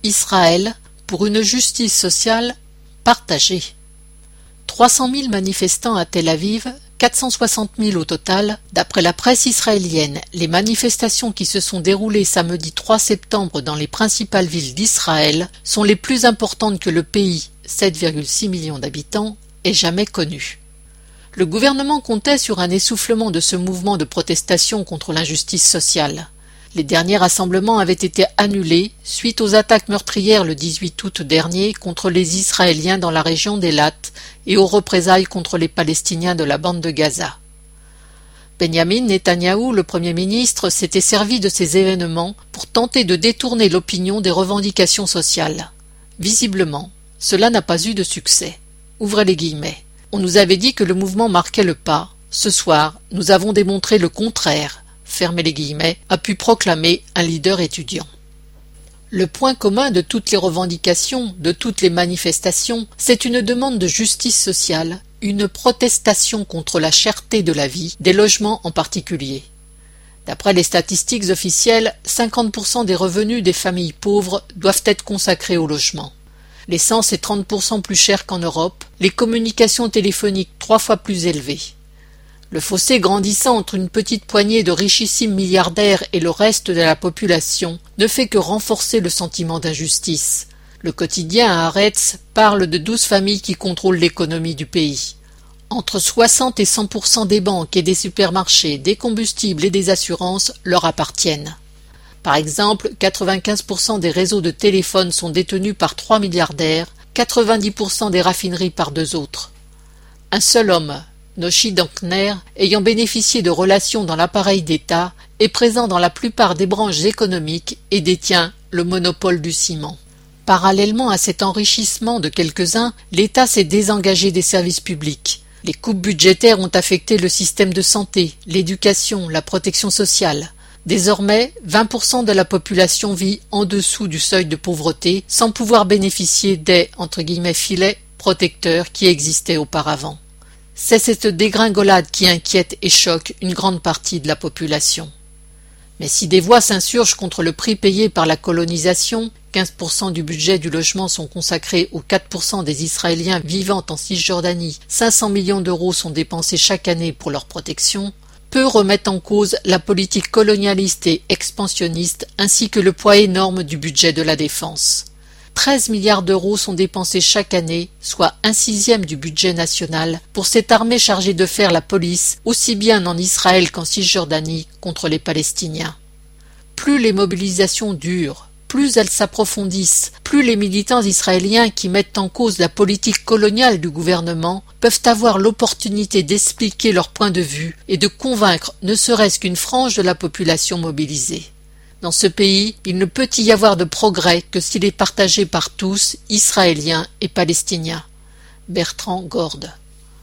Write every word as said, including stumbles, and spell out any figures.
Israël pour une justice sociale partagée. trois cent mille manifestants à Tel Aviv, quatre cent soixante mille au total. D'après la presse israélienne, les manifestations qui se sont déroulées samedi trois septembre dans les principales villes d'Israël sont les plus importantes que le pays, sept virgule six millions d'habitants, ait jamais connues. Le gouvernement comptait sur un essoufflement de ce mouvement de protestation contre l'injustice sociale. Les derniers rassemblements avaient été annulés suite aux attaques meurtrières le dix-huit août dernier contre les Israéliens dans la région d'Eilat et aux représailles contre les Palestiniens de la bande de Gaza. Benyamin Netanyahou, le Premier ministre, s'était servi de ces événements pour tenter de détourner l'opinion des revendications sociales. Visiblement, cela n'a pas eu de succès. Ouvrez les guillemets. On nous avait dit que le mouvement marquait le pas. Ce soir, nous avons démontré le contraire. Fermez les guillemets, a pu proclamer un leader étudiant. Le point commun de toutes les revendications, de toutes les manifestations, c'est une demande de justice sociale, une protestation contre la cherté de la vie, des logements en particulier. D'après les statistiques officielles, cinquante pour cent des revenus des familles pauvres doivent être consacrés au logement. L'essence est trente pour cent plus chère qu'en Europe, les communications téléphoniques trois fois plus élevées. Le fossé grandissant entre une petite poignée de richissimes milliardaires et le reste de la population ne fait que renforcer le sentiment d'injustice. Le quotidien à Haaretz parle de douze familles qui contrôlent l'économie du pays. Entre soixante et cent pour cent des banques et des supermarchés, des combustibles et des assurances leur appartiennent. Par exemple, quatre-vingt-quinze pour cent des réseaux de téléphones sont détenus par trois milliardaires, quatre-vingt-dix pour cent des raffineries par deux autres. Un seul homme, Noshi Dankner, ayant bénéficié de relations dans l'appareil d'État, est présent dans la plupart des branches économiques et détient le monopole du ciment. Parallèlement à cet enrichissement de quelques-uns, l'État s'est désengagé des services publics. Les coupes budgétaires ont affecté le système de santé, l'éducation, la protection sociale. Désormais, vingt pour cent de la population vit en dessous du seuil de pauvreté sans pouvoir bénéficier des entre guillemets, filets protecteurs qui existaient auparavant. C'est cette dégringolade qui inquiète et choque une grande partie de la population. Mais si des voix s'insurgent contre le prix payé par la colonisation, quinze pour cent du budget du logement sont consacrés aux quatre pour cent des Israéliens vivant en Cisjordanie, cinq cents millions d'euros sont dépensés chaque année pour leur protection, peu remettent en cause la politique colonialiste et expansionniste ainsi que le poids énorme du budget de la défense. treize milliards d'euros sont dépensés chaque année, soit un sixième du budget national, pour cette armée chargée de faire la police, aussi bien en Israël qu'en Cisjordanie, contre les Palestiniens. Plus les mobilisations durent, plus elles s'approfondissent, plus les militants israéliens qui mettent en cause la politique coloniale du gouvernement peuvent avoir l'opportunité d'expliquer leur point de vue et de convaincre ne serait-ce qu'une frange de la population mobilisée. Dans ce pays, il ne peut y avoir de progrès que s'il est partagé par tous, Israéliens et Palestiniens. Bertrand Gorde.